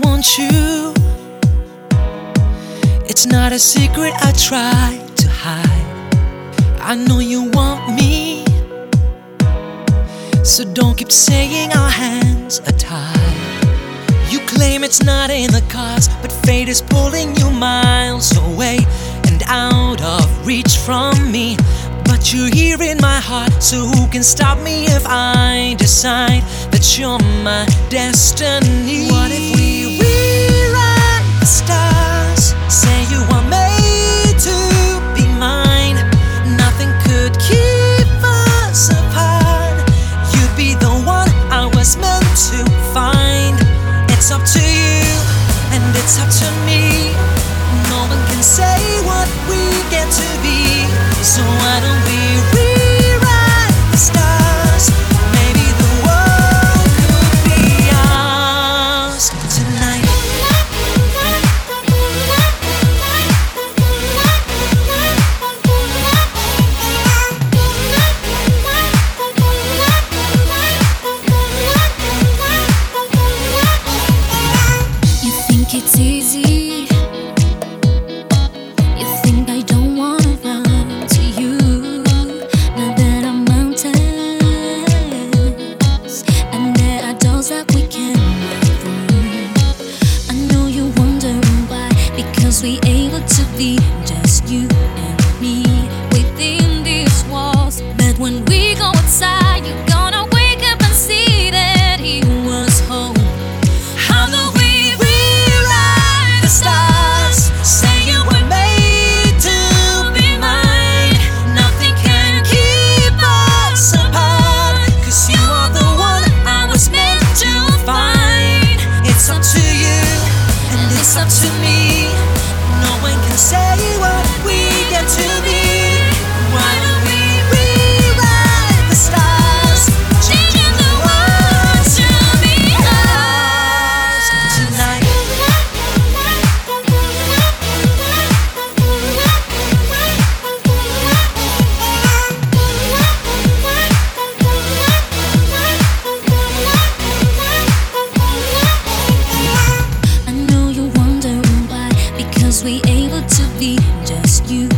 want you. It's not a secret I try to hide. I know you want me, so don't keep saying our hands are tied. You claim it's not in the cards, but fate is pulling you miles away and out of reach from me. But you're here in my heart, so who can stop me if I decide that you're my destiny? What if we rewrite the stars? Say you are made to be mine. Nothing could keep us apart. You'd be the one I was meant to find. It's up to you, and it's up to me. No one can say what we get to be. So why don't we rewrite the stars? Maybe the world could be ours tonight. You think it's easy? You think I don't wanna run to you? Now that I'm mountains and there are doors that we can walk through. I know you're wondering why, because we able to be just you and me within these walls. But when we go outside, you're gonna wake up and see that he was home. How do we rewrite the stars? Say you were made to be mine. Nothing can keep us apart, 'cause you are the one I was meant to find. It's up to you, and it's up to me. No one can say what we get to be. Why don't we rewrite the stars? Changing the world to be ours tonight. I know you're wondering why, because we able to be just you